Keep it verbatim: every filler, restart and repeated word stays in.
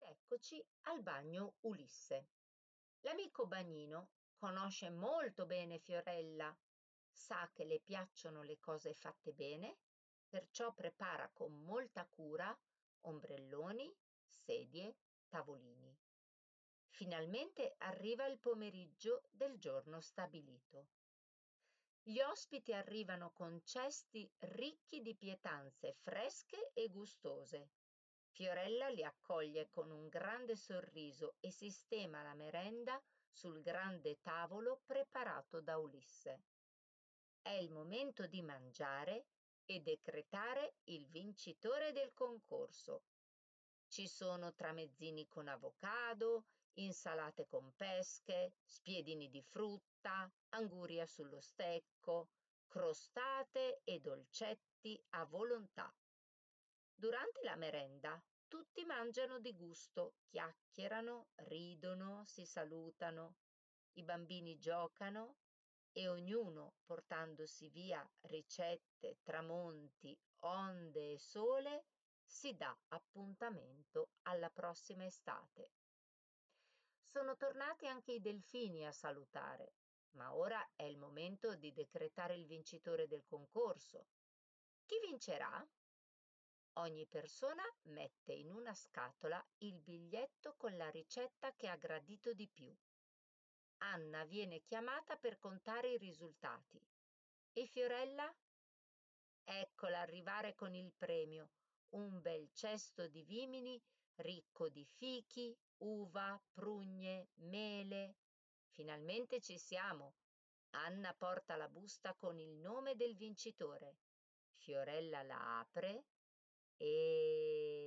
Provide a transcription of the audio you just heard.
Eccoci al bagno Ulisse. L'amico bagnino conosce molto bene Fiorella, sa che le piacciono le cose fatte bene, perciò prepara con molta cura ombrelloni, sedie, tavolini. Finalmente arriva il pomeriggio del giorno stabilito. Gli ospiti arrivano con cesti ricchi di pietanze fresche e gustose. Fiorella li accoglie con un grande sorriso e sistema la merenda sul grande tavolo preparato da Ulisse. È il momento di mangiare e decretare il vincitore del concorso. Ci sono tramezzini con avocado, insalate con pesche, spiedini di frutta, anguria sullo stecco, crostate e dolcetti a volontà. Durante la merenda tutti mangiano di gusto, chiacchierano, ridono, si salutano. I bambini giocano e ognuno, portandosi via ricette, tramonti, onde e sole, si dà appuntamento alla prossima estate. Sono tornati anche i delfini a salutare, ma ora è il momento di decretare il vincitore del concorso. Chi vincerà? Ogni persona mette in una scatola il biglietto con la ricetta che ha gradito di più. Anna viene chiamata per contare i risultati. E Fiorella? Eccola arrivare con il premio, un bel cesto di vimini ricco di fichi, uva, prugne, mele. Finalmente ci siamo. Anna porta la busta con il nome del vincitore. Fiorella la apre e